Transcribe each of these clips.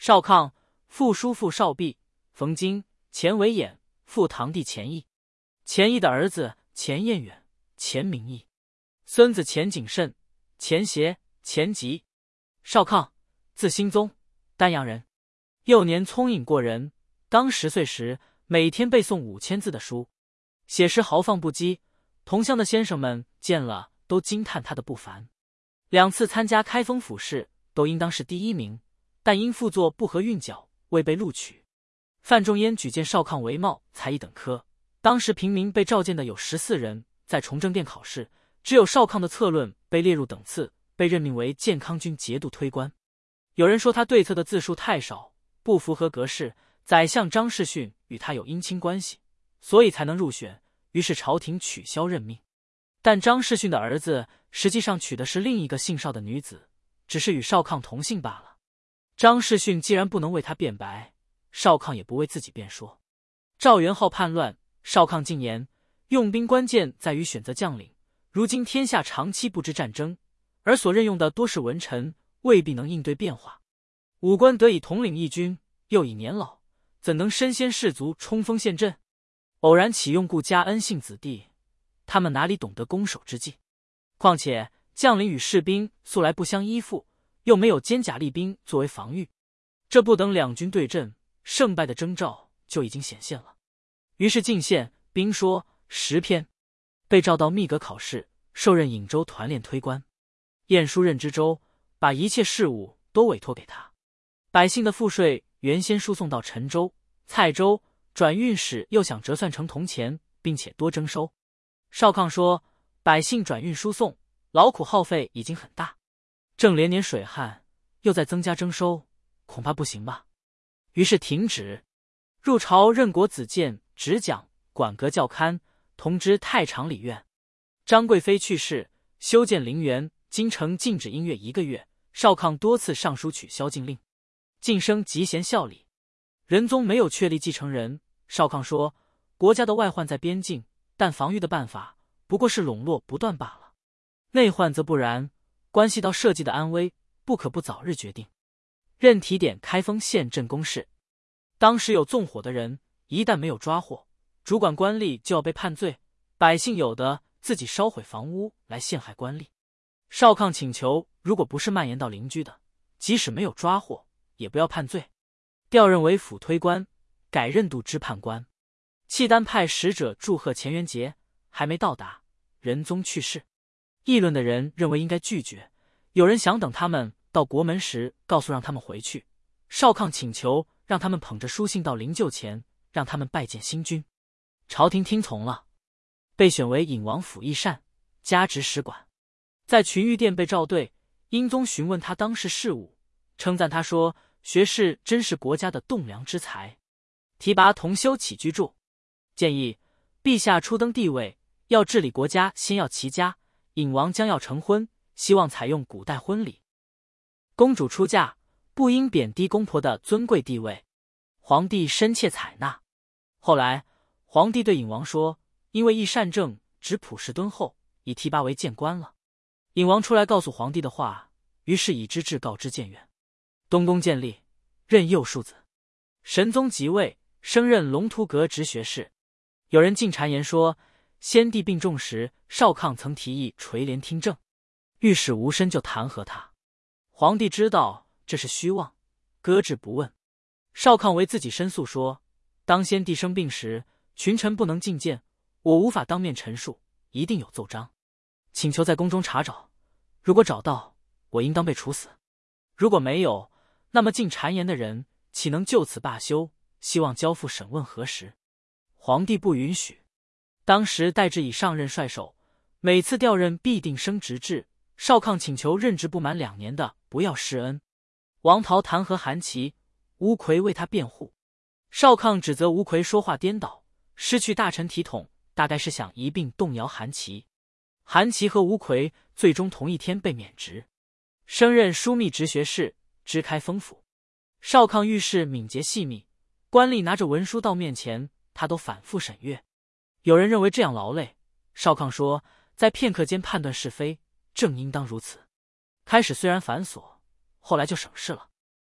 少康，父叔父少弼，冯京，钱维演，父堂弟钱义。钱义的儿子钱彦远，钱明义，孙子钱景慎，钱协，钱吉。少康，字兴宗，丹阳人。幼年聪颖过人，刚10岁时，每天背诵5000字的书，写诗豪放不羁，同乡的先生们见了都惊叹他的不凡。2次参加开封府试，都应当是第1名，但因赋作不合韵脚，未被录取。范仲淹举荐少康为茂才1等科，当时平民被召见的有14人，在崇政殿考试，只有少康的策论被列入等次，被任命为建康军节度推官。有人说他对策的字数太少，不符合格式，宰相张士逊与他有姻亲关系，所以才能入选，于是朝廷取消任命。但张士逊的儿子实际上娶的是另一个姓邵的女子，只是与少康同姓罢了。张士逊既然不能为他辩白，少康也不为自己辩说。赵元昊叛乱，少康进言，用兵关键在于选择将领，如今天下长期不知战争，而所任用的多是文臣，未必能应对变化。武官得以统领一军，又已年老，怎能身先士卒冲锋陷阵？偶然启用顾家恩信子弟，他们哪里懂得攻守之计？况且将领与士兵素来不相依附，又没有坚甲利兵作为防御，这不等两军对阵，胜败的征兆就已经显现了。于是进献兵说10篇，被召到密阁考试，受任颍州团练推官。晏殊任知州，把一切事务都委托给他。百姓的赋税原先输送到陈州、蔡州，转运使又想折算成铜钱，并且多征收。少康说，百姓转运输送，劳苦耗费已经很大，正连年水旱，又再增加征收，恐怕不行吧。于是停止。入朝任国子监执讲，管阁校勘，同知太常理院。张贵妃去世，修建陵园，京城禁止音乐1个月，少康多次上书取消禁令。晋升集贤孝礼。仁宗没有确立继承人，少康说，国家的外患在边境，但防御的办法不过是笼络不断罢了。内患则不然，关系到社稷的安危，不可不早日决定。任提点开封县镇公事。当时有纵火的人，一旦没有抓获，主管官吏就要被判罪，百姓有的自己烧毁房屋来陷害官吏。少康请求，如果不是蔓延到邻居的，即使没有抓获，也不要判罪，调任为府推官，改任度支判官。契丹派使者祝贺钱元节，还没到达，仁宗去世。议论的人认为应该拒绝，有人想等他们到国门时告诉让他们回去。少康请求让他们捧着书信到灵柩前，让他们拜见新君。朝廷听从了，被选为尹王府驿善，加职使馆。在群玉殿被召对，英宗询问他当时事务，称赞他说，学士真是国家的栋梁之才，提拔同修起居注，建议陛下初登帝位，要治理国家，先要齐家。尹王将要成婚，希望采用古代婚礼。公主出嫁，不应贬低公婆的尊贵地位。皇帝深切采纳。后来皇帝对尹王说，因为议善政，直朴实敦厚，已提拔为谏官了。尹王出来告诉皇帝的话，于是以之至告知谏院。东宫建立，任右庶子。神宗即位，升任龙图阁直学士。有人进谗言说，先帝病重时，少康曾提议垂帘听政，御史吴申就弹劾他。皇帝知道这是虚妄，搁置不问。少康为自己申诉说，当先帝生病时，群臣不能觐见，我无法当面陈述，一定有奏章，请求在宫中查找，如果找到，我应当被处死；如果没有，那么进谗言的人岂能就此罢休？希望交付审问核实。皇帝不允许。当时代之以上任帅首，每次调任必定升职制。少康请求任职不满2年的不要施恩。王陶弹劾韩琦，吴奎为他辩护。少康指责吴奎说话颠倒，失去大臣体统，大概是想一并动摇韩琦。韩琦和吴奎最终同一天被免职，升任枢密直学士，知开封府。少康遇事敏捷细密，官吏拿着文书到面前，他都反复审阅。有人认为这样劳累，少康说，在片刻间判断是非，正应当如此。开始虽然繁琐，后来就省事了。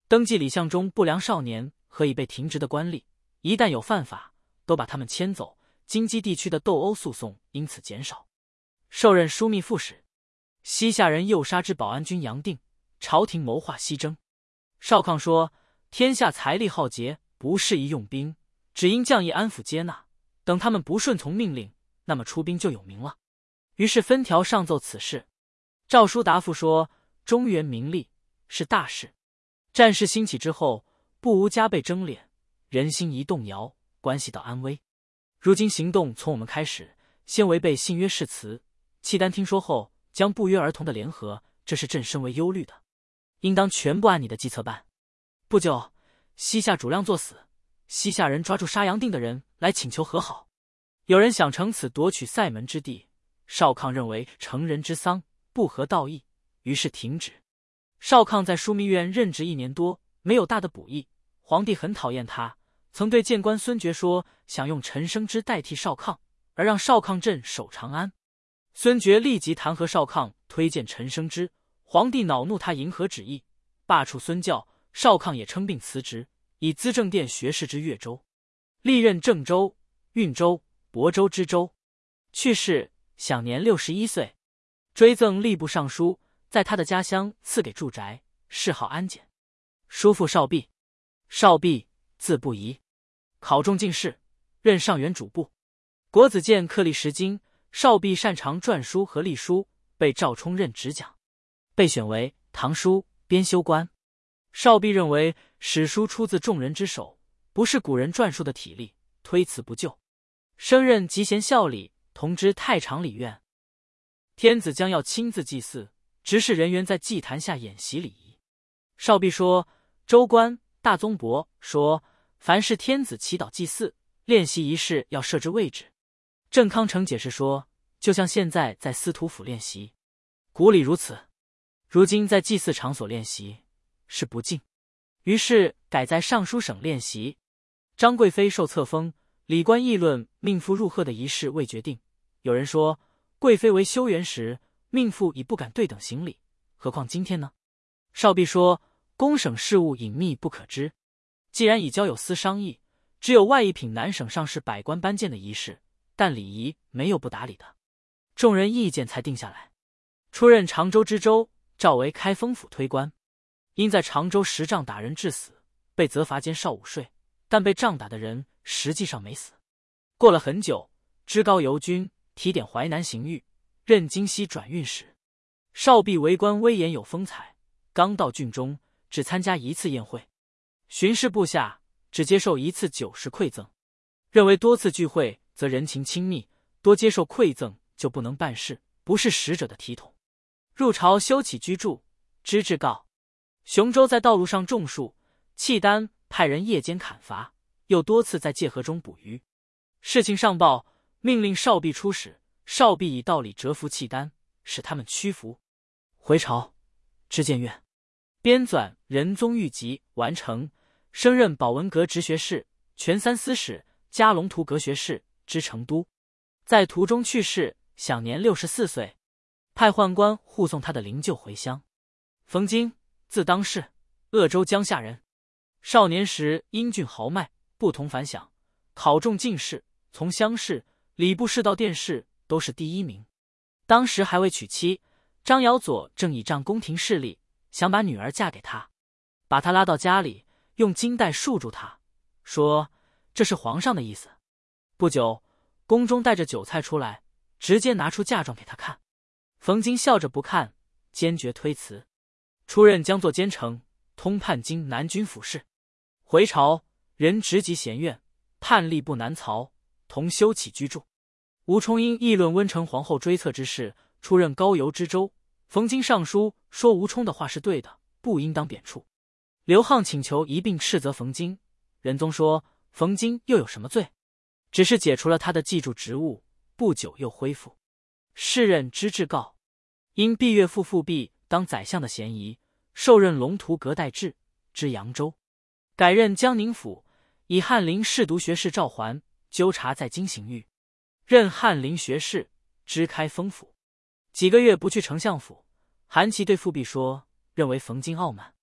登记礼项中不良少年和已被停职的官吏，一旦有犯法，都把他们迁走，京畿地区的斗殴诉讼因此减少。授任枢密副使。西夏人诱杀之保安军杨定，朝廷谋划西征。少康说：天下财力浩劫，不适宜用兵，只因将议安抚接纳，等他们不顺从命令，那么出兵就有名了。于是分条上奏此事。诏书答复说：中原民利是大事，战事兴起之后，不无加倍争敛，人心一动摇，关系到安危。如今行动从我们开始，先违背信约誓词，契丹听说后将不约而同的联合，这是朕甚为忧虑的，应当全部按你的计策办。不久，西夏主量作死，西夏人抓住杀杨定的人来请求和好。有人想乘此夺取塞门之地，少康认为成人之丧，不合道义，于是停止。少康在枢密院任职1年多，没有大的补益，皇帝很讨厌他，曾对谏官孙觉说想用陈生之代替少康，而让少康镇守长安。孙觉立即弹劾少康，推荐陈生之。皇帝恼怒他迎合旨意，罢黜孙教。少康也称病辞职，以资政殿学士之越州，历任郑州、运州、亳州知州。去世，享年61岁。追赠吏部尚书，在他的家乡赐给住宅，谥号安简。叔父少弼。少弼，字不疑，考中进士，任上元主簿。国子监克立10经，少弼擅长篆书和隶书，被赵充任执讲，被选为唐书编修官。少弼认为史书出自众人之手，不是古人篆述的体例，推辞不就，升任集贤校理，同知太常理院。天子将要亲自祭祀，执事人员在祭坛下演习礼仪。少弼说：州官、大宗伯说，凡是天子祈祷祭祀、练习仪式要设置位置。郑康成解释说，就像现在在司徒府练习，古礼如此，如今在祭祀场所练习是不敬，于是改在尚书省练习。张贵妃受册封，礼官议论命妇入贺的仪式未决定。有人说，贵妃为修缘时，命妇已不敢对等行礼，何况今天呢？少弼说，公省事务隐秘不可知，既然已交有司商议，只有外一品南省上士百官颁荐的仪式，但礼仪没有不打理的。众人意见才定下来。出任常州知州，召为开封府推官。因在常州10杖打人致死，被责罚监少午睡，但被杖打的人实际上没死。过了很久，知高邮军提点淮南刑狱，任京西转运使。少弼为官威严有风采，刚到郡中，只参加1次宴会，巡视部下只接受1次酒食馈赠，认为多次聚会则人情亲密，多接受馈赠就不能办事，不是使者的体统。入朝修起居住，知制告。雄州在道路上种树，契丹派人夜间砍伐，又多次在界河中捕鱼。事情上报，命令少弼出使，少弼以道理折服契丹，使他们屈服。回朝，知谏院编纂仁宗谕集完成，升任保文阁直学士、全三司使、加龙图阁学士，知成都。在途中去世，享年64岁。派宦官护送他的灵柩回乡。冯京，字当世，鄂州江夏人。少年时英俊豪迈，不同凡响，考中进士，从乡试、礼部侍到殿试都是第1名。当时还未娶妻，张尧佐正倚仗宫廷势力，想把女儿嫁给他，把他拉到家里，用金带束住他，说这是皇上的意思。不久，宫中带着酒菜出来，直接拿出嫁妆给他看。冯京笑着不看，坚决推辞。出任江作监丞，通判京南军府事。回朝，人直级贤院，判吏部南曹，同修起居住。吴充因议论温成皇后追册之事，出任高邮知州。冯京上书说吴充的话是对的，不应当贬黜。刘沆请求一并斥责冯京，仁宗说冯京又有什么罪，只是解除了他的记住职务，不久又恢复。是任知制告，因毕岳父复辟当宰相的嫌疑，受任龙图阁代制，知扬州。改任江宁府，以翰林侍读学士赵桓纠察在京刑狱，任翰林学士，知开封府。几个月不去丞相府，韩琦对复辟说，认为冯京傲慢。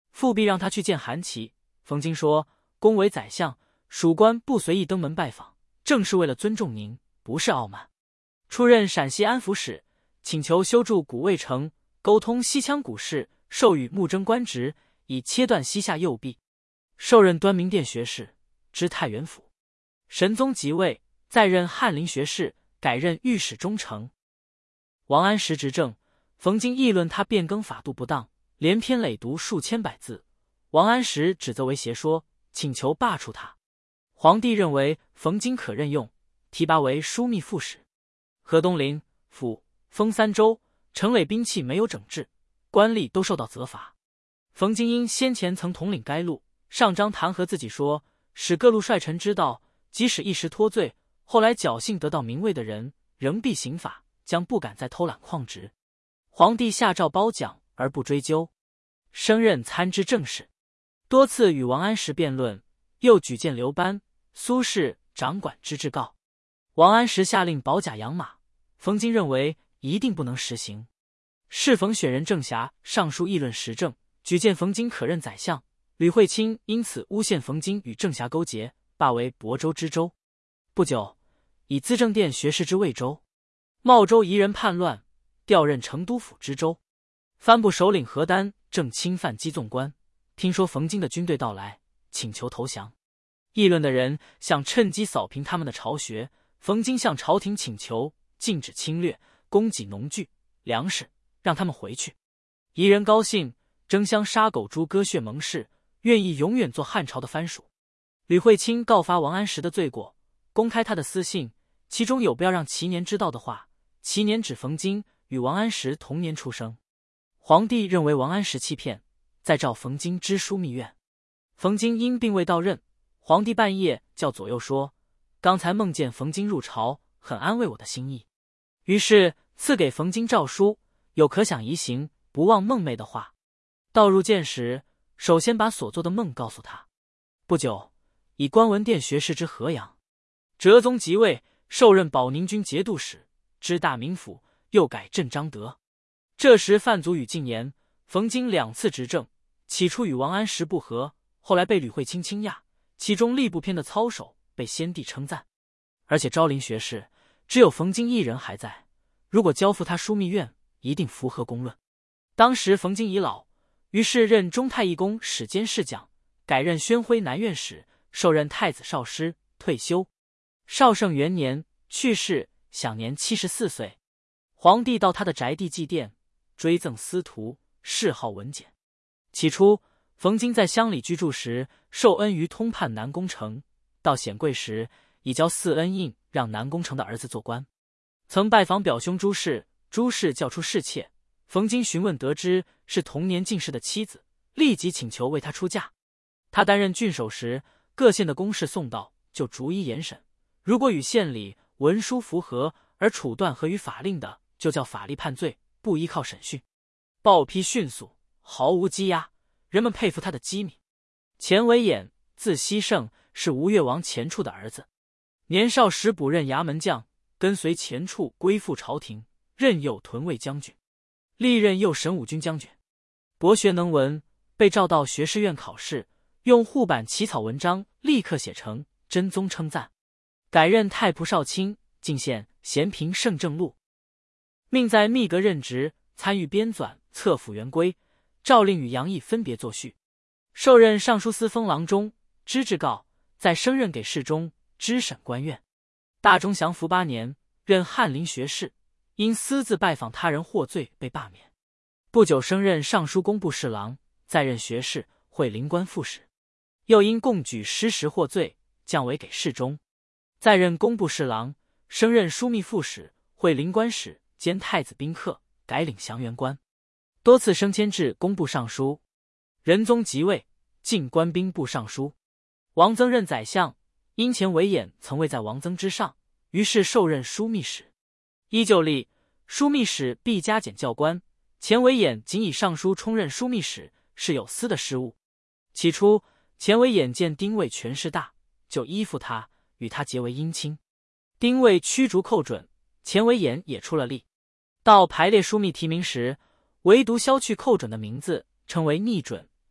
复必让他去见韩琦。冯京说：“公为宰相，属官不随意登门拜访，正是为了尊重您，不是傲慢。”出任陕西安抚使，请求修筑古卫城，沟通西羌古事，授予穆征官职，以切断西夏右臂。授任端明殿学士，知太原府。神宗即位，再任翰林学士，改任御史中丞。王安石执政，冯京议论他变更法度不当，连篇累牍数千百字。王安石指责为邪说，请求罢黜他。皇帝认为冯京可任用，提拔为枢密副使。河东林府封3州，城垒兵器没有整治，官吏都受到责罚。冯京因先前曾统领该路，上章弹劾自己说，使各路帅臣知道，即使一时脱罪，后来侥幸得到名位的人，仍必刑法，将不敢再偷懒旷职。皇帝下诏褒奖而不追究，升任参知政事，多次与王安石辩论，又举荐刘班、苏轼掌管知制告。王安石下令保甲养马，冯京认为一定不能实行。适逢选人郑侠上书议论时政，举荐冯京可任宰相。吕惠卿因此诬陷冯京与郑侠勾结，罢为亳州知州。不久，以资政殿学士之魏州。茂州夷人叛乱，调任成都府知州。藩部首领何丹正侵犯击纵关，听说冯京的军队到来，请求投降。议论的人想趁机扫平他们的巢穴，冯京向朝廷请求禁止侵略，供给农具、粮食，让他们回去。夷人高兴，争相杀狗猪割血盟誓，愿意永远做汉朝的藩属。吕惠卿告发王安石的罪过，公开他的私信，其中有不要让齐年知道的话。齐年指冯京，与王安石同年出生。皇帝认为王安石欺骗，再召冯京知枢密院。冯京因病未到任，皇帝半夜叫左右说，刚才梦见冯京入朝，很安慰我的心意，于是赐给冯京诏书，有可想移行，不忘梦寐的话。到入见时，首先把所做的梦告诉他。不久，以观文殿学士之河阳。哲宗即位，授任保宁军节度使，知大名府，又改镇张德。这时范祖禹进言，冯京2次执政，起初与王安石不和，后来被吕惠卿倾轧，其中吏部篇的操守被先帝称赞。而且昭陵学士只有冯京一人还在，如果交付他枢密院，一定符合公论。当时冯京已老，于是任中太义宫史监侍讲，改任宣徽南院使，授任太子少师，退休。绍圣元年去世，享年74岁。皇帝到他的宅地祭奠，追赠司徒，谥号文简。起初，冯京在乡里居住时，受恩于通判南宫城，到显贵时，已交4恩印，让南宫城的儿子做官。曾拜访表兄朱氏，朱氏叫出侍妾，冯京询问得知是同年进士的妻子，立即请求为他出嫁。他担任郡守时，各县的公事送到，就逐一严审，如果与县里文书符合而处断合于法令的，就叫法律判罪，不依靠审讯。报批迅速，毫无积压，人们佩服他的机敏。钱维演，字希圣，是吴越王钱俶的儿子。年少时补任衙门将，跟随钱俶归附朝廷，任右屯卫将军，历任右神武军将军。博学能文，被召到学士院考试，用护板起草文章，立刻写成，真宗称赞。改任太仆少卿，进献咸平圣正录，命在密阁任职，参与编纂册府元规，诏令与杨毅分别作序。授任尚书司封郎中，知制告，再升任给侍中，知审官院。大中祥符8年，任翰林学士，因私自拜访他人获罪被罢免。不久升任尚书工部侍郎，再任学士，会灵官副使。又因共举失实获罪，降为给事中。再任工部侍郎，升任枢密副使，会灵官使兼太子宾客，改领降元官。多次升迁至工部尚书。仁宗即位，进官兵部尚书。王曾任宰相，因钱维演曾位在王曾之上，于是受任枢密使。依旧例，枢密使必加减教官，钱维演仅以尚书充任枢密使，是有司的失误。起初，钱维演见丁谓权势大，就依附他，与他结为姻亲。丁谓驱逐寇准，钱维演也出了力。到排列枢密提名时，唯独消去寇准的名字，称为逆准，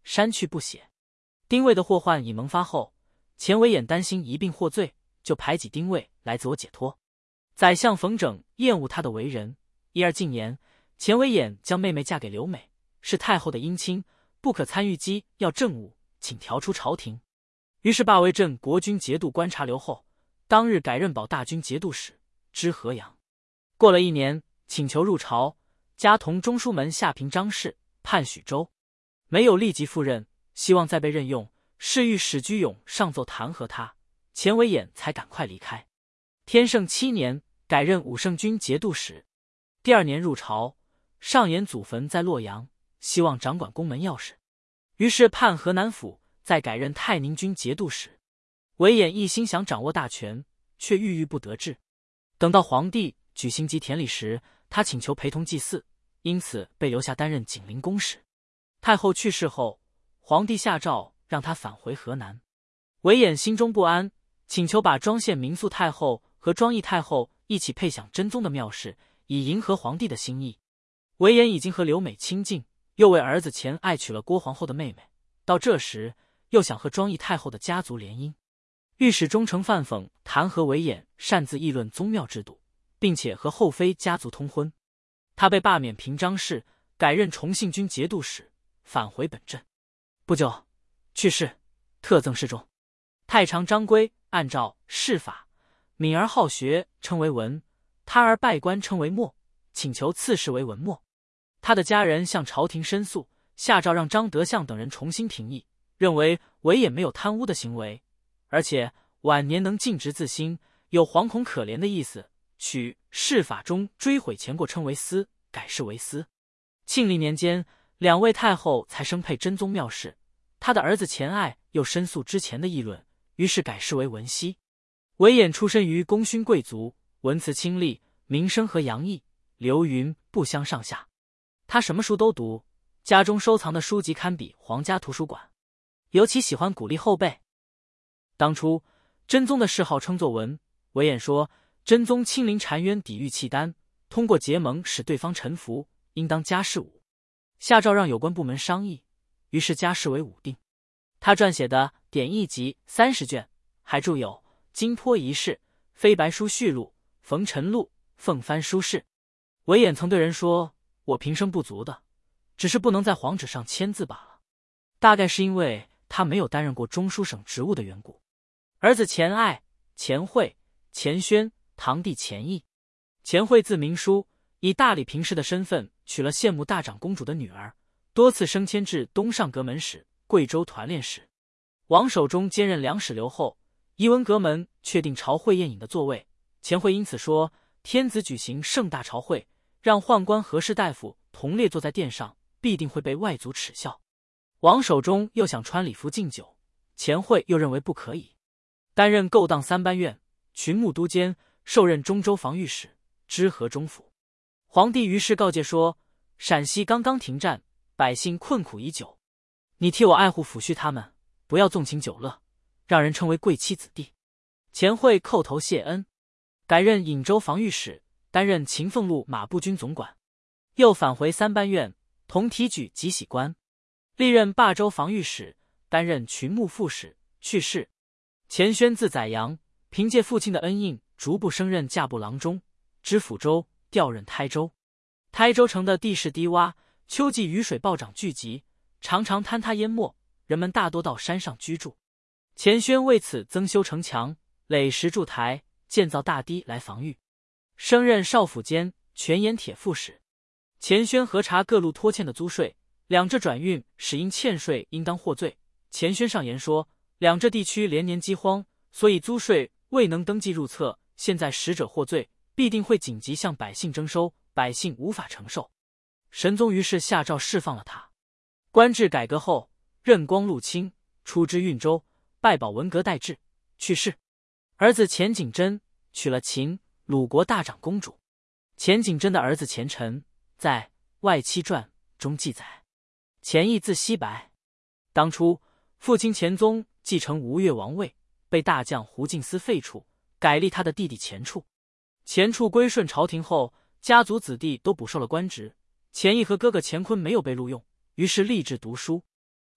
删去不写。丁谓的祸患已萌发后，钱维演担心一并获罪，就排挤丁谓来自我解脱。宰相冯整厌恶他的为人，近年，钱维演将妹妹嫁给刘美，是太后的姻亲，不可参与机要政务，请调出朝廷。于是罢为镇国军节度观察留后，当日改任保大军节度使，知河阳。过了1年，请求入朝，加同中书门下平章事，判许州。没有立即赴任，希望再被任用，是欲史居勇上奏弹劾他，钱维演才赶快离开。天圣7年，改任武圣军节度使。第2年入朝，上言祖坟在洛阳，希望掌管宫门要事，于是判河南府，再改任太宁军节度使。维演一心想掌握大权，却郁郁不得志。等到皇帝举行祭典礼时，他请求陪同祭祀，因此被留下担任景陵公使。太后去世后，皇帝下诏让他返回河南。维演心中不安，请求把庄宪民肃太后和庄义太后一起配享真宗的庙事，以迎合皇帝的心意。维演已经和刘美亲近，又为儿子钱爱娶了郭皇后的妹妹，到这时又想和庄义太后的家族联姻。御史中丞范讽弹劾维演擅自议论宗庙制度，并且和后妃家族通婚。他被罢免平章事，改任崇信军节度使，返回本镇。不久去世，特赠侍中。太常张规按照谥法，敏而好学称为文，他而拜官称为墨，请求赐谥为文墨。他的家人向朝廷申诉，下诏让张德相等人重新评议，认为维演没有贪污的行为，而且晚年能尽职自新，有惶恐可怜的意思，取谥法中追悔前过称为司，改谥为司。庆历年间，2位太后才升配真宗庙事，他的儿子钱爱又申诉之前的议论，于是改谥为文熙。维演出身于功勋贵族，文辞清丽，名声和洋溢，流云不相上下。他什么书都读，家中收藏的书籍堪比皇家图书馆，尤其喜欢鼓励后辈。当初真宗的谥号称作文，维演说真宗亲临澶渊抵御契丹，通过结盟使对方臣服，应当加谥武，下诏让有关部门商议，于是加谥为武定。他撰写的典义集30卷，还著有金坡遗事、飞白书序录、冯陈录、凤帆书事。维演曾对人说，我平生不足的，只是不能在黄纸上签字罢了，大概是因为他没有担任过中书省职务的缘故。儿子钱爱、钱惠、钱宣，堂弟钱义。钱惠字明书，以大理平氏的身份娶了羡慕大长公主的女儿，多次升迁至东上阁门使、贵州团练使。王守忠兼任两使留后，仪文阁门确定朝会宴饮的座位，钱惠因此说，天子举行盛大朝会，让宦官和士大夫同列坐在殿上，必定会被外族耻笑。王守忠又想穿礼服敬酒，钱惠又认为不可以。担任勾当3班院、群牧都监，受任中州防御使，知河中府。皇帝于是告诫说，陕西刚刚停战，百姓困苦已久，你替我爱护抚恤他们，不要纵情酒乐，让人称为贵戚子弟。钱惠叩头谢恩，改任颍州防御使，担任秦凤路马步军总管，又返回3班院，同提举吉喜官，历任霸州防御使，担任群牧副使，去世。钱宣字载阳，凭借父亲的恩荫，逐步升任驾部郎中，知抚州，调任台州。台州城的地势低洼，秋季雨水暴涨聚集，常常坍塌淹没，人们大多到山上居住。钱宣为此增修城墙，垒石筑台，建造大堤来防御。升任少府监、泉盐铁副使。钱宣核查各路拖欠的租税，两浙转运使因欠税应当获罪。钱宣上言说，两浙地区连年饥荒，所以租税未能登记入册，现在使者获罪，必定会紧急向百姓征收，百姓无法承受。神宗于是下诏释放了他。官制改革后，任光禄卿，出知运州，拜保文革代制，去世。儿子钱景真娶了秦、鲁国大长公主。钱景真的儿子钱晨在《外戚传》中记载，钱义字希白，当初父亲钱宗继承吴越王位，被大将胡敬思废黜，改立他的弟弟钱俶。钱俶归顺朝廷后，家族子弟都补受了官职，钱义和哥哥钱坤没有被录用，于是立志读书。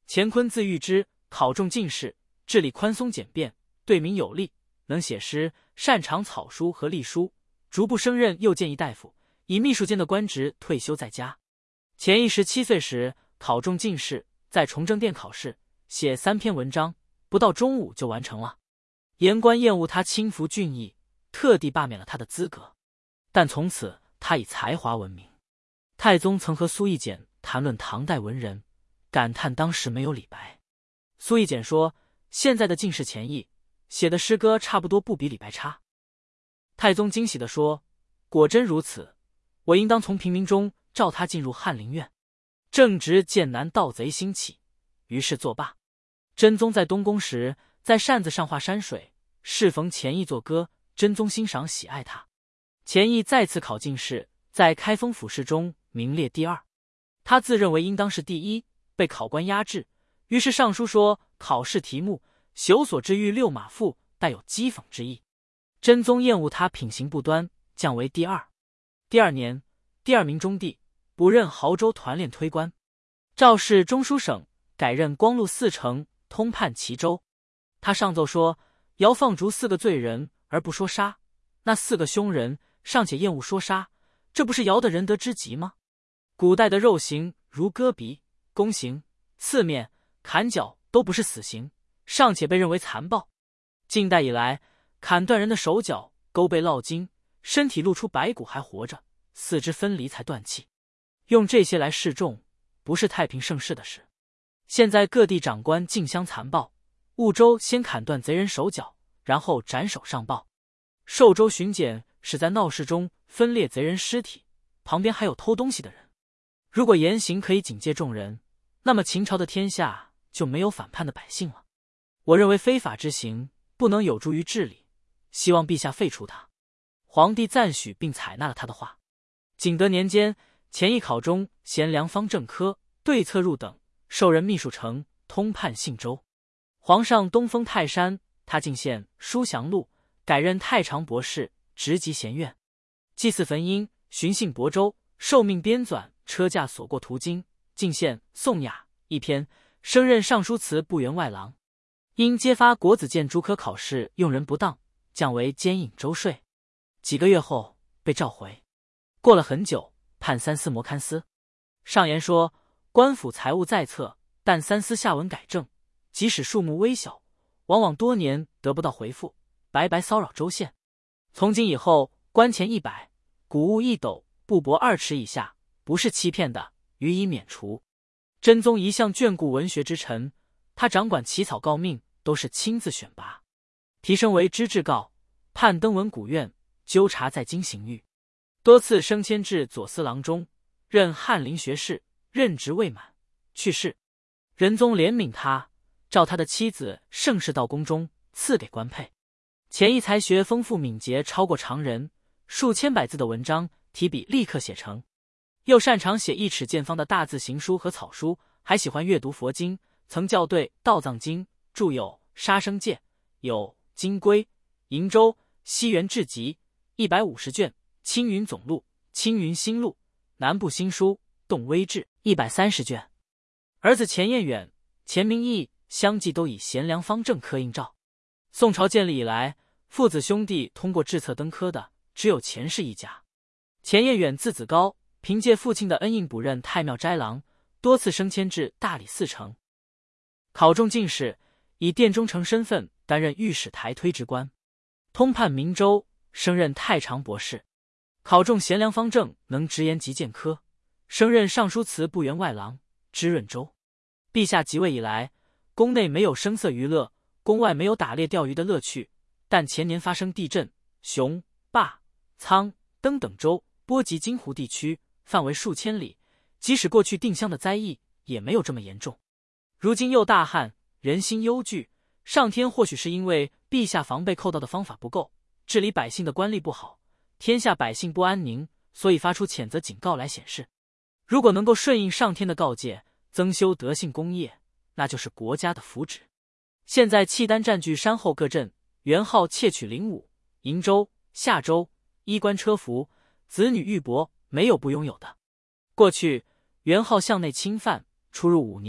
乾坤自喻之，考中进士，治理宽松简便，对民有利，能写诗，擅长草书和隶书，逐步升任右谏议大夫，以秘书监的官职退休在家。钱毅17岁时考中进士，在崇政殿考试，写3篇文章，不到中午就完成了。言官厌恶他轻浮俊逸，特地罢免了他的资格。但从此他以才华闻名。太宗曾和苏轶简谈论唐代文人，感叹当时没有李白。苏轶简说，现在的进士钱毅写的诗歌差不多不比李白差。太宗惊喜地说，果真如此，我应当从平民中召他进入翰林院。正值剑南盗贼兴起，于是作罢。真宗在东宫时，在扇子上画山水，适逢钱毅作歌，真宗欣赏喜爱他。钱毅再次考进士，在开封府试中名列第2。他自认为应当是第1，被考官压制，于是上书说考试题目朽所之欲6马赋，带有讥讽之意。真宗厌恶他品行不端，降为第2。第2年，第2名中第，补任亳州团练推官，赵氏中书省，改任光禄4丞，通判齐州。他上奏说，尧放逐4个罪人而不说杀，那4个凶人尚且厌恶说杀，这不是尧的仁德之极吗？古代的肉刑如割鼻、宫刑、刺面、砍脚都不是死刑，尚且被认为残暴。近代以来，砍断人的手脚，勾背烙筋，身体露出白骨还活着，四肢分离才断气，用这些来示众，不是太平盛世的事。现在各地长官竞相残暴，婺州先砍断贼人手脚，然后斩首上报。寿州巡检是在闹市中分裂贼人尸体，旁边还有偷东西的人。如果严刑可以警戒众人，那么秦朝的天下就没有反叛的百姓了。我认为非法之行不能有助于治理，希望陛下废除它。皇帝赞许并采纳了他的话。景德年间，钱毅考中贤良方正科，对策入等，授任秘书丞，通判信州。皇上东封泰山，他进献书祥录，改任太常博士，职级贤院。祭祀汾阴，巡幸亳州，受命编纂车驾所过途经，进献颂雅1篇，升任尚书祠部员外郎。因揭发国子监诸科考试用人不当，降为监印州税。几个月后被召回，过了很久，判三司摩堪司。上言说，官府财物在册，但三司下文改正，即使数目微小，往往多年得不到回复，白白骚扰州县。从今以后，官钱100，谷物1斗，布帛2尺以下，不是欺骗的，予以免除。真宗一向眷顾文学之臣，他掌管起草诰命，都是亲自选拔，提升为知制诰，判登文古院，纠察在京刑狱，多次升迁至左司郎中，任翰林学士，任职未满，去世。仁宗怜悯他，召他的妻子盛世到宫中，赐给官配。钱毅才学丰富敏捷，超过常人，数千百字的文章提笔立刻写成，又擅长写1尺见方的大字行书和草书，还喜欢阅读佛经，曾校对《道藏经》，著有《杀生戒》，有《金龟》《瀛洲》《西园志集》150卷，《青云总录》《青云新录》《南部新书》《动微志》130卷。儿子钱彦远、钱明义相继都以贤良方正科应召。宋朝建立以来，父子兄弟通过制册登科的只有钱氏一家。钱彦远字子高，凭借父亲的恩荫补任太庙斋郎，多次升迁至大理寺丞。考中进士，以殿中丞身份担任御史台推之官，通判明州，升任太常博士。考中贤良方正，能直言极谏科，升任尚书祠部员外郎，知润州。陛下即位以来，宫内没有声色娱乐，宫外没有打猎钓鱼的乐趣，但前年发生地震，熊、霸、苍、登等州波及金湖地区，范围数千里，即使过去定襄的灾疫也没有这么严重。如今又大旱，人心忧惧，上天或许是因为陛下防备寇盗的方法不够，治理百姓的官吏不好，天下百姓不安宁，所以发出谴责警告来显示。如果能够顺应上天的告诫，增修德性功业，那就是国家的福祉。现在契丹占据山后各镇，元昊窃取灵武、瀛州、夏州，衣冠车服，子女玉帛，没有不拥有的。过去元昊向内侵犯，出入5年，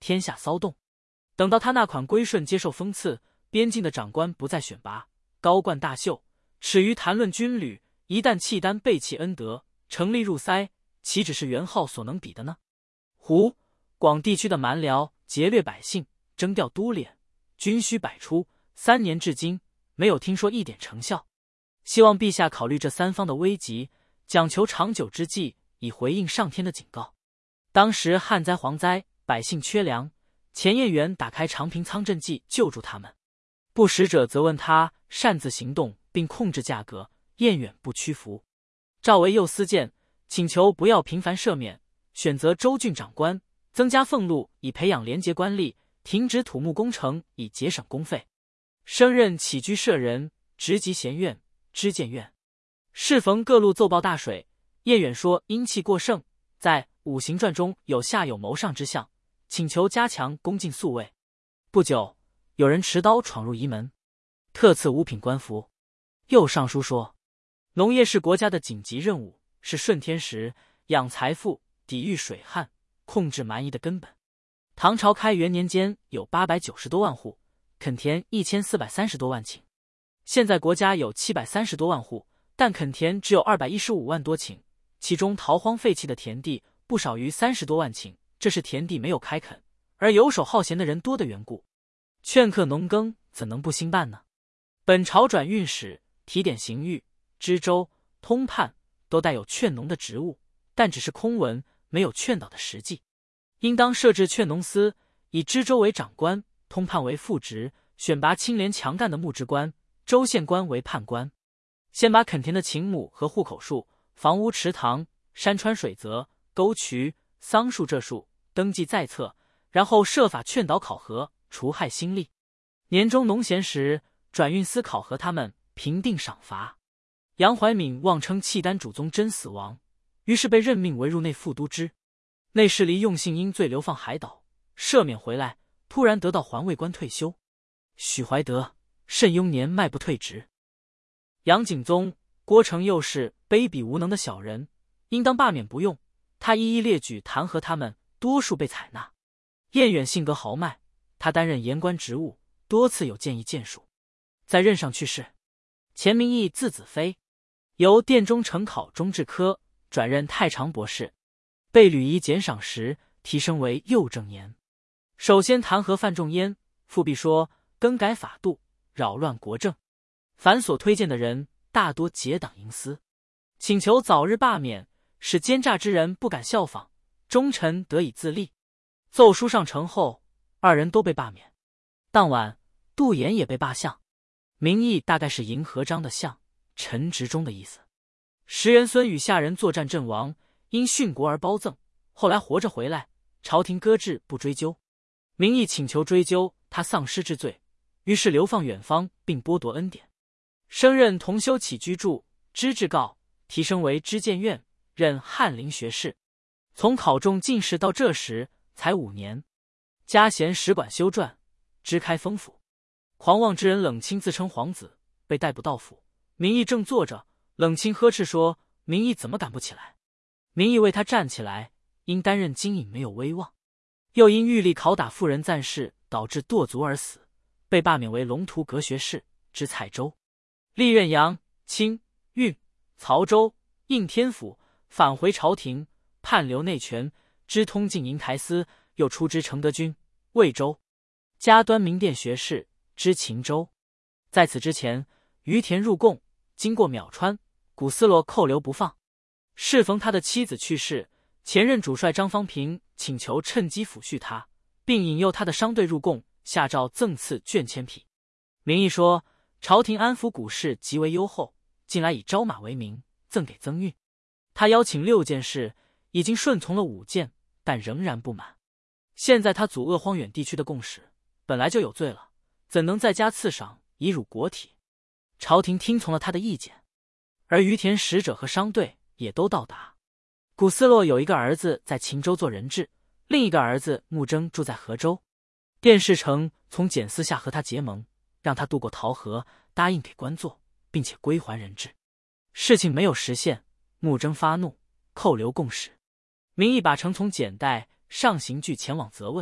天下骚动。等到他那款归顺接受封赐，边境的长官不再选拔，高冠大秀，耻于谈论军旅，一旦契丹背弃恩德，成立入塞，岂止是元昊所能比的呢？湖广地区的蛮僚劫掠百姓，征调都敛，军需百出，3年至今没有听说一点成效。希望陛下考虑这三方的危急，讲求长久之计，以回应上天的警告。当时旱灾蝗灾，百姓缺粮，钱彦元打开长平仓赈济救助他们。不识者责问他擅自行动并控制价格，彦远不屈服。赵维又私谏，请求不要频繁赦免，选择州郡长官，增加俸禄以培养廉洁官吏，停止土木工程以节省公费。升任起居舍人，职级衔院、知谏院。适逢各路奏报大水，彦远说阴气过盛，在五行传中有下有谋上之象，请求加强恭敬宿卫。不久，有人持刀闯入仪门，特赐五品官服。又上书说，农业是国家的紧急任务，是顺天时、养财富、抵御水旱、控制蛮夷的根本。唐朝开元年间有890多万户，垦田1430多万顷。现在国家有730多万户，但垦田只有215万多顷，其中逃荒废弃的田地不少于30多万顷，这是田地没有开垦，而游手好闲的人多的缘故。劝客农耕怎能不兴办呢？本朝转运使、提点刑狱、知州、通判都带有劝农的职务，但只是空文，没有劝导的实际。应当设置劝农司，以知州为长官，通判为副职，选拔清廉强干的牧职官，州县官为判官。先把垦田的勤亩和户口数、房屋池塘、山川水泽、沟渠、桑树这数登记在册，然后设法劝导考核，除害心力。年终农闲时，转运司考核他们，评定赏罚。杨怀敏妄称契丹主宗真死亡，于是被任命为入内副都知。内侍离用性因罪流放海岛，赦免回来，突然得到环卫官退休。许怀德、慎雍年迈不退职。杨景宗、郭成又是卑鄙无能的小人，应当罢免不用。他一一列举弹劾他们，多数被采纳。彦远性格豪迈，他担任言官职务，多次有建议建树，在任上去世。钱明义字子飞，由殿中承考中制科，转任太常博士，被吕夷减赏时提升为右正言。首先弹劾范仲淹，复辟说更改法度，扰乱国政。凡所推荐的人，大多结党营私，请求早日罢免，使奸诈之人不敢效仿，忠臣得以自立。奏书上呈后，二人都被罢免。当晚，杜衍也被罢相，名义大概是迎合章的相，陈职中的意思。石元孙与下人作战阵亡，因殉国而褒赠，后来活着回来，朝廷搁置不追究。名义请求追究他丧失之罪，于是流放远方，并剥夺恩典。升任同修起居注、知制诰，提升为知谏院，任翰林学士。从考中进士到这时才5年，加衔使馆修撰，知开封府。狂妄之人冷清自称皇子，被逮捕到府。名义正坐着，冷清呵斥说：“名义怎么敢不起来？”名义为他站起来，因担任京尹没有威望，又因欲力拷打妇人赞士，导致堕足而死，被罢免为龙图阁学士，知蔡州。历任阳、清、运、曹州、应天府，返回朝廷，判留内权，知通晋营台司，又出知承德军、魏州。加端明殿学士，知秦州。在此之前，于田入贡，经过淼川，古斯洛扣留不放。适逢他的妻子去世，前任主帅张方平请求趁机抚恤他，并引诱他的商队入贡，下诏赠赐绢千匹。名义说朝廷安抚股市极为优厚，近来以招马为名，赠给曾运。他邀请6件事，已经顺从了5件，但仍然不满。现在他阻遏荒远地区的贡使，本来就有罪了，怎能再加赐赏，以辱国体？朝廷听从了他的意见，而于田使者和商队也都到达。古斯洛有一个儿子在秦州做人质，另一个儿子穆征住在河州。殿试丞从简私下和他结盟，让他渡过桃河，答应给官做，并且归还人质。事情没有实现，穆征发怒，扣留贡使。名义把呈从简带上刑具前往责问，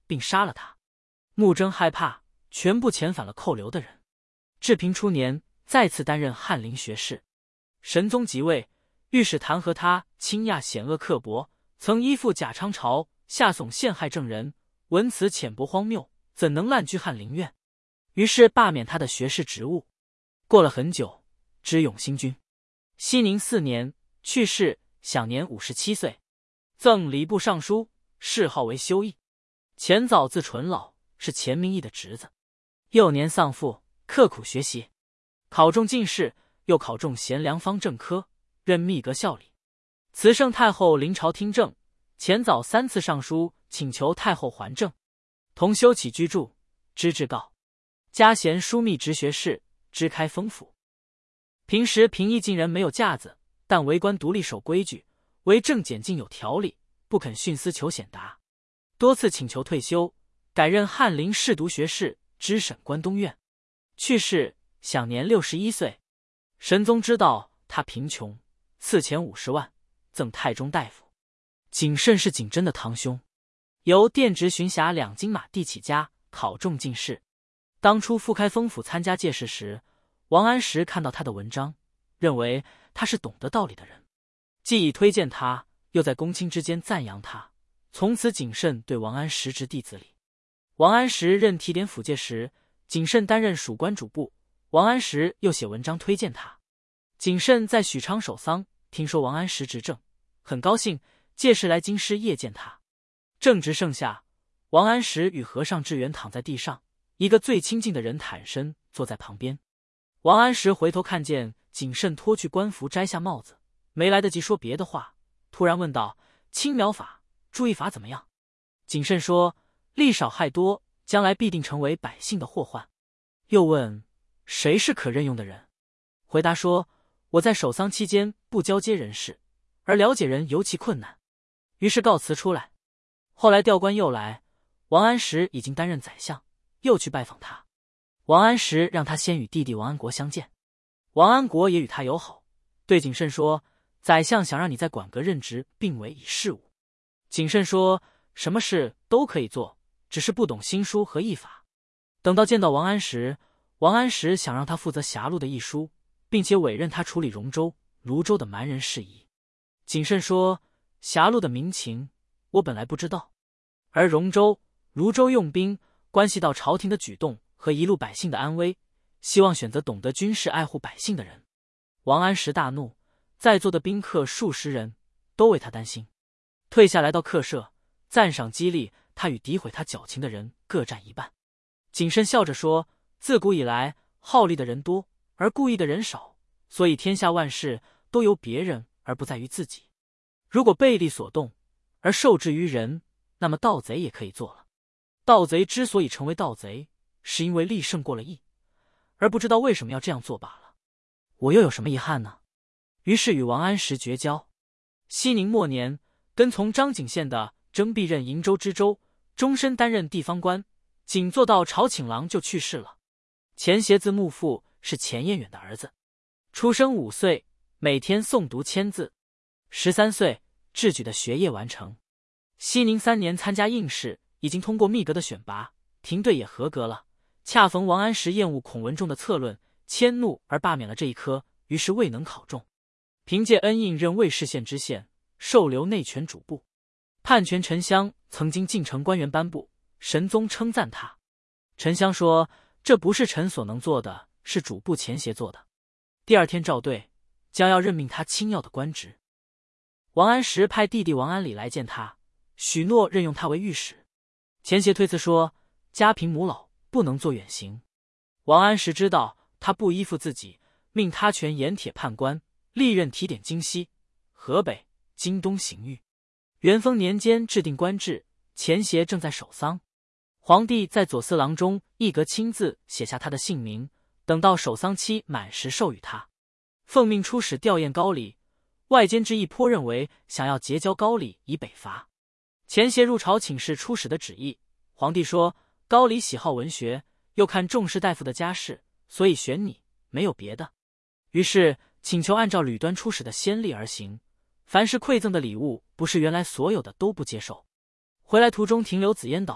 并杀了他。穆征害怕，全部遣返了扣留的人。治平初年，再次担任翰林学士。神宗即位，御史弹劾他倾轧险恶刻薄，曾依附贾昌朝，下耸陷害正人，闻此浅薄荒谬，怎能滥居翰林院？于是罢免他的学士职务。过了很久，知永兴军。熙宁4年去世，享年57岁。赠礼部尚书，谥号为修义。钱藻字纯老，是钱明义的侄子。幼年丧父，刻苦学习，考中进士，又考中贤良方正科，任秘阁校理。慈圣太后临朝听政，钱藻3次上书请求太后还政。同修起居注，知制告，加贤枢密直学士，知开封府。平时平易近人，没有架子，但为官独立守规矩，为政简进有条理，不肯徇私求显达。多次请求退休，改任翰林侍读学士，知审关东院。去世，享年61岁。神宗知道他贫穷，赐钱50万，赠太中大夫。景慎是景真的堂兄，由殿直巡辖2京马地起家，考中进士。当初赴开封府参加介试时，王安石看到他的文章，认为他是懂得道理的人，既已推荐他，又在公卿之间赞扬他。从此谨慎对王安石执弟子礼。王安石任提点府介时，谨慎担任属官主簿，王安石又写文章推荐他。谨慎在许昌守丧，听说王安石执政，很高兴，届时来京师夜见他。正值盛夏，王安石与和尚智远躺在地上，一个最亲近的人袒身坐在旁边。王安石回头看见谨慎脱去官服，摘下帽子，没来得及说别的话，突然问道：青苗法、注意法怎么样？谨慎说：利少害多，将来必定成为百姓的祸患。又问：谁是可任用的人？回答说：我在守丧期间不交接人事，而了解人尤其困难。于是告辞出来。后来调官又来，王安石已经担任宰相，又去拜访他。王安石让他先与弟弟王安国相见。王安国也与他友好，对谨慎说：宰相想让你在馆阁任职，并委以事务。谨慎说：什么事都可以做，只是不懂新书和译法。等到见到王安石，王安石想让他负责狭路的译书，并且委任他处理荣州、泸州的蛮人事宜。谨慎说：狭路的民情我本来不知道，而荣州、泸州用兵关系到朝廷的举动和一路百姓的安危，希望选择懂得军事、爱护百姓的人。王安石大怒，在座的宾客数十人都为他担心，退下来到客舍，赞赏激励他与诋毁他矫情的人各占一半。谨慎笑着说：自古以来，好利的人多，而故意的人少，所以天下万事都由别人而不在于自己。如果被利所动，而受制于人，那么盗贼也可以做了。盗贼之所以成为盗贼，是因为利胜过了义，而不知道为什么要这样做罢了。我又有什么遗憾呢？于是与王安石绝交。熙宁末年，跟从张景宪的征必任瀛州知州，终身担任地方官，仅做到朝请郎就去世了。钱协字穆父，是钱彦远的儿子。出生5岁，每天诵读1000字。13岁，制举的学业完成。熙宁3年参加应试，已经通过秘阁的选拔，廷对也合格了。恰逢王安石厌恶孔文仲的策论，迁怒而罢免了这一科，于是未能考中。凭借恩印任尉市县知县，受留内权主簿。判权沉香曾经进呈官员颁布，神宗称赞他。沉香说：这不是臣所能做的，是主簿钱协做的。第2天召对，将要任命他轻要的官职。王安石派弟弟王安礼来见他，许诺任用他为御史。钱协推辞说：家贫母老，不能做远行。王安石知道他不依附自己，命他权盐铁判官，历任提点京西、河北、京东刑狱。元丰年间制定官制，钱协正在守丧。皇帝在左司郎中一格亲自写下他的姓名，等到守丧期满时授予他。奉命出使吊唁高礼，外间之意颇认为想要结交高礼以北伐。钱协入朝请示出使的旨意，皇帝说：高礼喜好文学，又看重士大夫的家世，所以选你，没有别的。于是请求按照吕端出使的先例而行，凡是馈赠的礼物不是原来所有的都不接受。回来途中停留紫烟岛，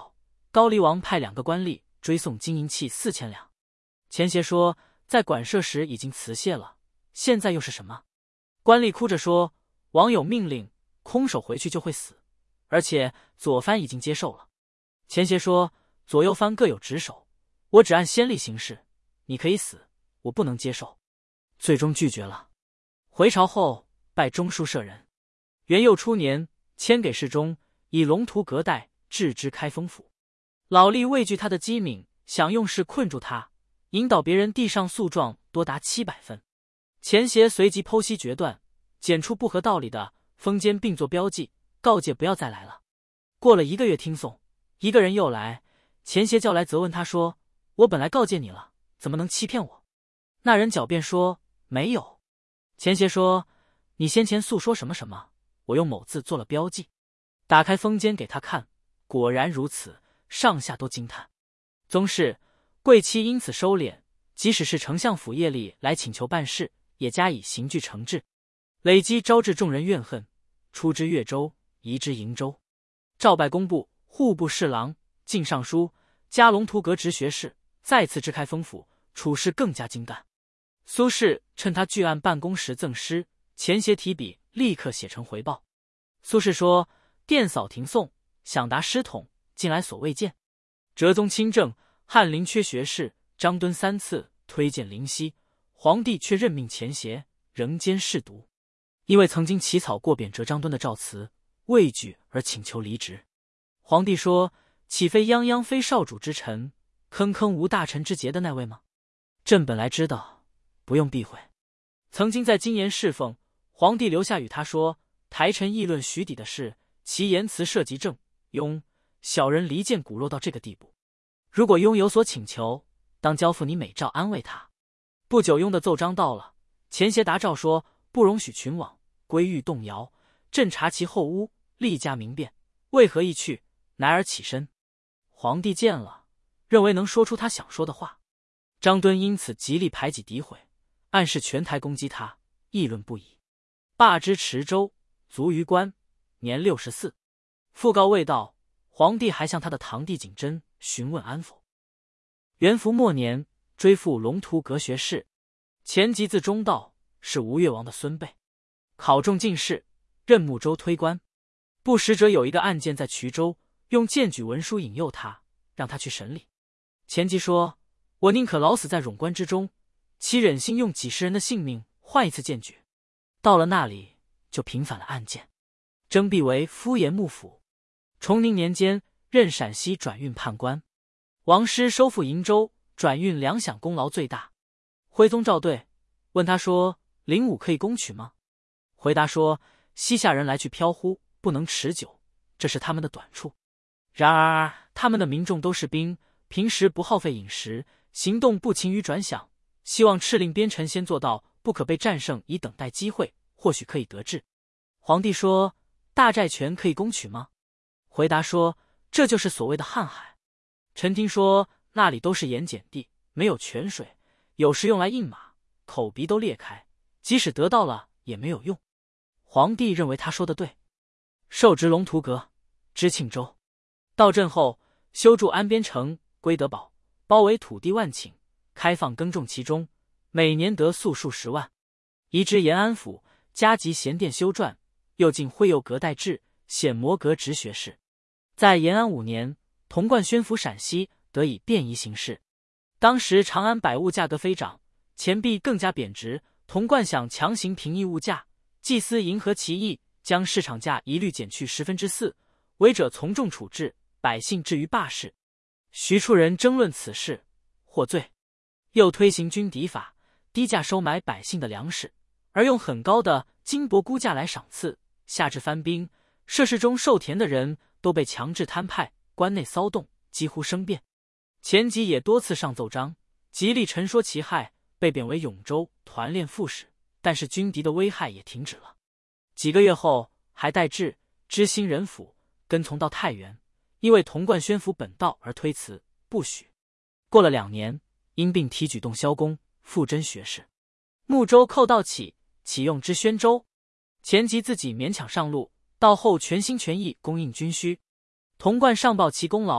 高丽王派2个官吏追送金银器4000两。钱协说，在馆舍时已经辞谢了，现在又是什么？官吏哭着说，王有命令，空手回去就会死，而且左藩已经接受了。钱协说，左右藩各有职守，我只按先例行事，你可以死，我不能接受，最终拒绝了。回朝后拜中书舍人。元佑初年，迁给侍中，以龙图阁代置之开封府。老吏畏惧他的机敏，想用事困住他，引导别人递上诉状多达700份。钱协随即剖析决断，检出不合道理的，封监并作标记，告诫不要再来了。过了1个月听讼，一个人又来，钱协叫来责问他说，我本来告诫你了，怎么能欺骗我？那人狡辩说，没有。钱协说，你先前诉说什么什么，我用某字做了标记。打开封监给他看，果然如此，上下都惊叹。宗室、贵戚因此收敛，即使是丞相府业力来请求办事，也加以刑具惩治，累积招致众人怨恨，出之越州，移之瀛州。诏拜工部、户部侍郎、进尚书，加龙图阁直学士，再次置开封府，处事更加精干。苏轼趁他据案办公时赠诗，钱协提笔立刻写成回报。苏轼说，殿扫庭讼，想达师统，近来所未见。哲宗亲政，翰林缺学士，张敦3次推荐灵犀，皇帝却任命钱协，仍兼侍读。因为曾经起草过贬谪张敦的诏词，畏惧而请求离职。皇帝说，岂非泱泱非少主之臣，坑坑无大臣之节的那位吗？朕本来知道，不用避讳。曾经在金岩侍奉，皇帝留下与他说，台臣议论徐砥的事，其言辞涉及正庸，小人离间骨肉到这个地步。如果庸有所请求，当交付你美诏安慰他。不久，庸的奏章到了，钱协答诏说，不容许群往，规欲动摇，朕察其后屋，立加明辨，为何意去？乃尔起身。皇帝见了，认为能说出他想说的话。张敦因此极力排挤诋毁，暗示全台攻击他，议论不已。罢之池州，卒于官，年64。讣告未到，皇帝还向他的堂弟景真询问安否。元符末年，追复龙图阁学士。钱吉字中道，是吴越王的孙辈，考中进士，任睦州推官。不时者有一个案件在衢州，用荐举文书引诱他，让他去审理。钱吉说，我宁可老死在冗官之中，岂忍心用几十人的性命换一次荐举？到了那里，就平反了案件，征辟为敷衍幕府。崇宁年间，任陕西转运判官。王师收复瀛州，转运粮饷功劳最大。徽宗召对，问他说，灵武可以攻取吗？回答说，西夏人来去飘忽，不能持久，这是他们的短处。然而他们的民众都是兵，平时不耗费饮食，行动不勤于转饷，希望敕令边臣先做到不可被战胜，以等待机会，或许可以得志。皇帝说，大寨泉可以攻取吗？回答说，这就是所谓的瀚海。臣听说那里都是盐碱地，没有泉水，有时用来印马，口鼻都裂开，即使得到了也没有用。皇帝认为他说的对，授职龙图阁，知庆州。到镇后，修筑安边城、归德堡，包围土地万顷，开放耕种其中，每年得粟数10万。移之延安府，加集贤殿修撰，又进惠佑阁代制，显摩阁直学士。在延安5年，童贯宣抚陕西，得以便宜行事。当时长安百物价格飞涨，钱币更加贬值，童贯想强行平抑物价，祭司迎合其意，将市场价一律减去4%，违者从重处置，百姓至于罢市。徐处人争论此事，获罪。又推行军敌法，低价收买百姓的粮食，而用很高的金帛估价来赏赐，下至藩兵，社事中受田的人都被强制摊派，关内骚动，几乎生变。钱吉也多次上奏章，极力陈说其害，被贬为永州团练副使，但是军敌的危害也停止了。几个月后，还代制知兴人府，跟从到太原，因为童贯宣抚本道而推辞，不许。过了2年，因病提举洞萧公，复真学士。睦州寇盗起，启用知宣州。钱吉自己勉强上路，到后全心全意供应军需。童贯上报其功劳，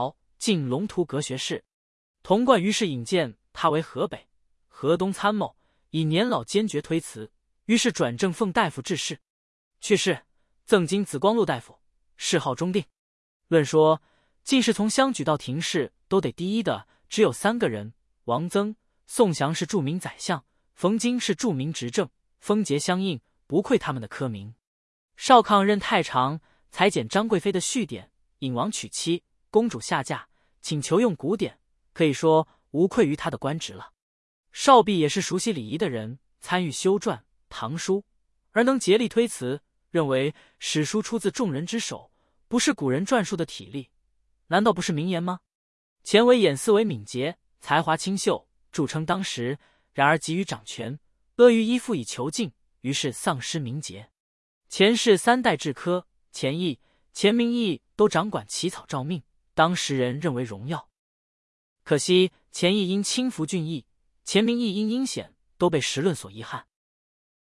进龙图阁学士。童贯于是引荐他为河北、河东参谋，以年老坚决推辞，于是转正奉大夫致仕。去世，赠金紫光禄大夫，谥号中定。论说进士从乡举到廷士都得第一的只有3个人：王曾、宋祥是著名宰相，冯京是著名执政，风节相应，不愧他们的科名。少康任太常，裁剪张贵妃的序典，引王娶妻，公主下嫁，请求用古典，可以说无愧于他的官职了。少弼也是熟悉礼仪的人，参与修撰唐书，而能竭力推辞，认为史书出自众人之手，不是古人撰述的体例，难道不是名言吗？钱为演思维敏捷，才华清秀，著称当时，然而急于掌权，阿谀依附以求进，于是丧失名节。钱氏3代制科，钱毅、钱明义都掌管起草诏命，当时人认为荣耀。可惜钱毅因轻浮俊逸，钱明义因阴险，都被时论所遗憾。